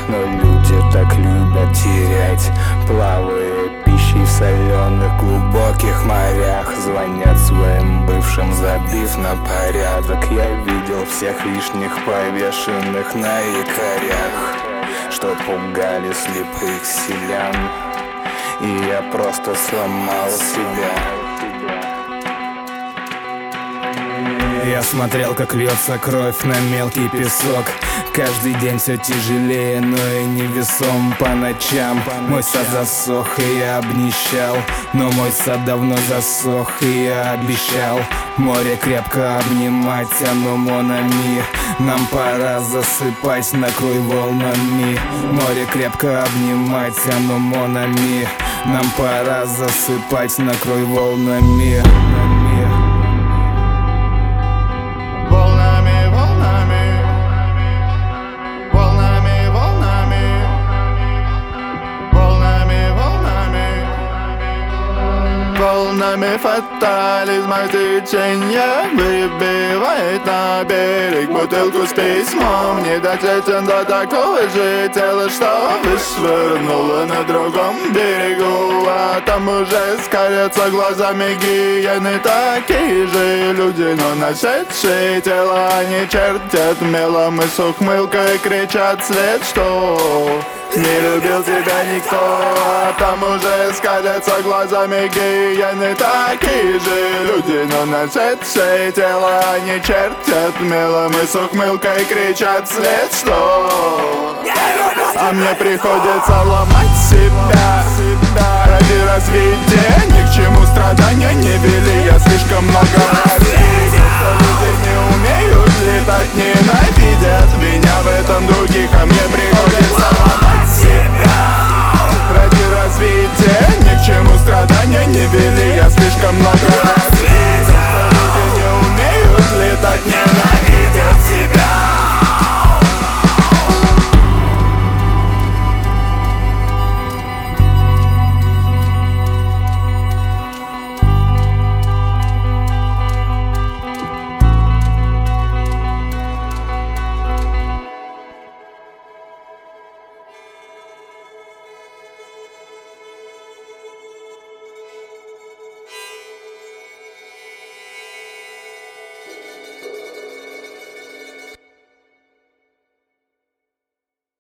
Но люди так любят терять, плавая пищей в соленых глубоких морях. Звонят своим бывшим, забив на порядок. Я видел всех лишних повешенных на якорях, что пугали слепых селян, и я просто сломал себя. Я смотрел, как льется кровь на мелкий песок. Каждый день все тяжелее, но и невесом. По ночам мой сад засох, и я обнищал. Но мой сад давно засох, и я обещал море крепко обнимать, оно монами. Нам пора засыпать, накрой волнами. Море крепко обнимать, оно монами. Нам пора засыпать, накрой волнами. Волнами фатализма течение выбивает на берег бутылку с письмом. Не дотечен до такого же тела, что вышвырнуло на другом берегу. А там уже скалятся глазами гиены, такие же люди, но нашедшие тела. Они чертят мелом и с ухмылкой кричат вслед, что не любил тебя никто. А там уже скалятся глазами гиены, такие же люди, но нашедшие тела. Они чертят мелом и с ухмылкой кричат вслед, что а мне приходится ломать себя ради развития. Ни к чему страдания не вели, я слишком много раз видел, что люди не умеют летать, ненавидят